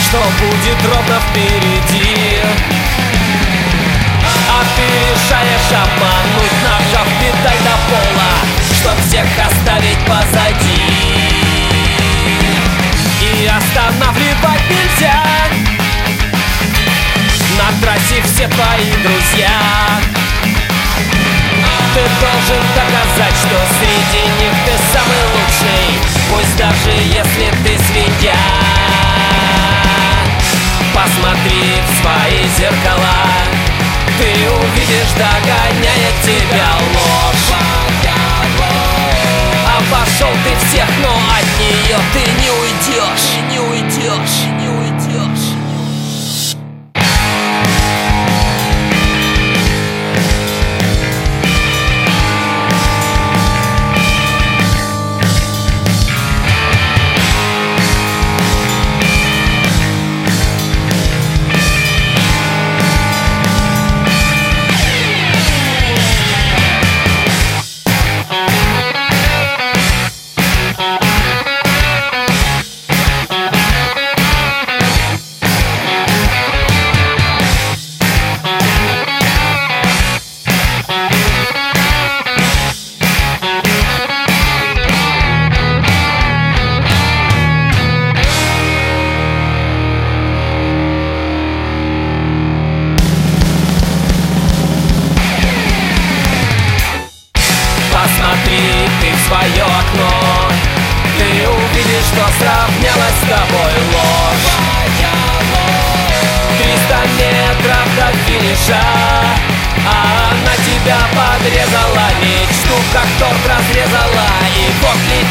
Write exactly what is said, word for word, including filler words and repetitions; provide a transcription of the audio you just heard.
что будет ровно впереди. Опережаешь, обмануть, нажав педаль до пола, чтоб всех оставить позади. И останавливать нельзя, на трассе все твои друзья. Ты должен доказать, что среди них ты самый лучший, пусть даже если ты свинья. Посмотри в свои зеркала, ты увидишь, догоняет тебя ложь. Обошел ты всех, но от нее ты не уйдешь, не уйдешь, не уйдешь. Посмотри ты в свое окно, ты увидишь, что сравнялась с тобой ложь. Триста метров до финиша, а она тебя подрезала, мечту как торт разрезала. И вот летит